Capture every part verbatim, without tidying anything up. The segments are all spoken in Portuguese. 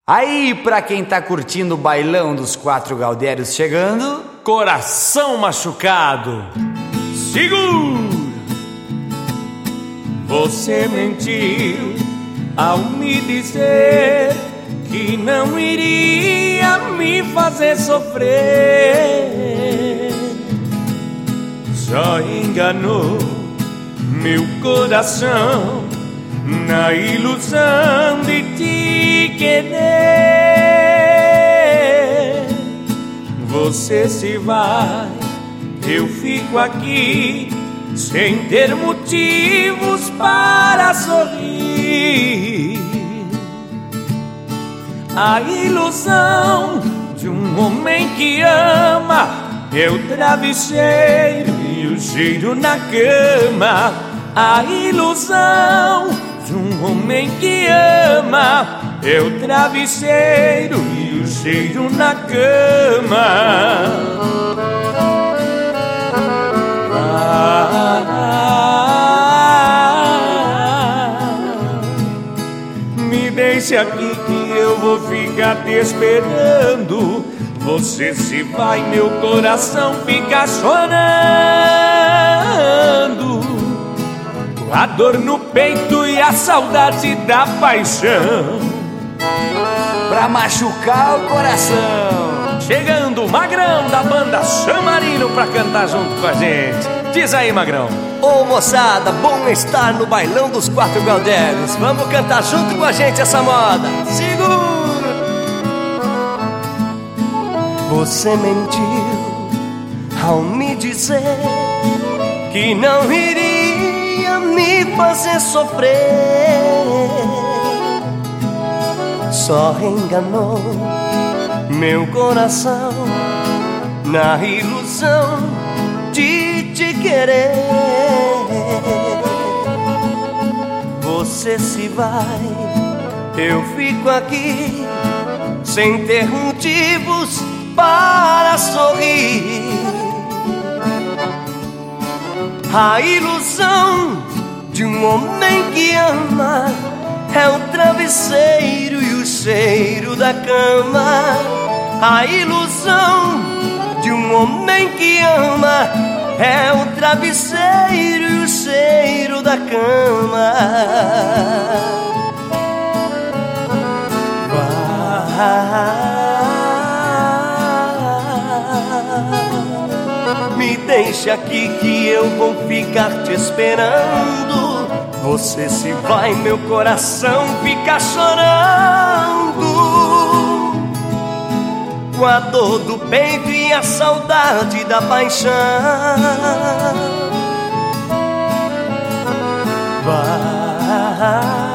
Aí, pra quem tá curtindo o bailão dos quatro Gaudérios chegando, Coração Machucado. Segura! Você mentiu ao me dizer que não iria me fazer sofrer. Só enganou meu coração na ilusão de te querer. Você se vai, eu fico aqui sem ter motivos para sorrir. A ilusão de um homem que ama é o travesseiro e o cheiro na cama. A ilusão de um homem que ama é o travesseiro e o cheiro na cama. Ah, me deixe aqui que eu vou ficar te esperando. Você se vai, meu coração fica chorando, a dor no peito e a saudade da paixão pra machucar o coração. Chegando o Magrão da banda Chamarino pra cantar junto com a gente. Diz aí, Magrão. Ô moçada, bom estar no bailão dos quatro Gaudérios. Vamos cantar junto com a gente essa moda. Segura! Você mentiu ao me dizer que não iria me fazer sofrer. Só enganou meu coração na ilusão de te querer. Você se vai, eu fico aqui sem ter motivos para sorrir. A ilusão de um homem que ama é o travesseiro e o cheiro da cama. A ilusão de um homem que ama é o travesseiro e o cheiro da cama. Me deixa aqui que eu vou ficar te esperando. Você se vai, meu coração fica chorando, com a dor do peito e a saudade da paixão. Vai,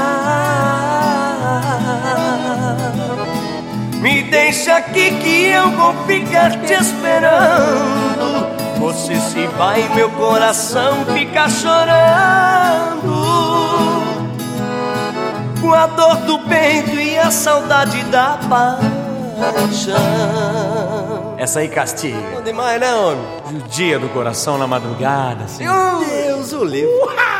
me deixa aqui que eu vou ficar te esperando. Você se vai, meu coração fica chorando, com a dor do peito e a saudade da paixão. Essa aí castiga. Não demais, né, homem? Judia do coração na madrugada, assim. Meu Deus, o livro.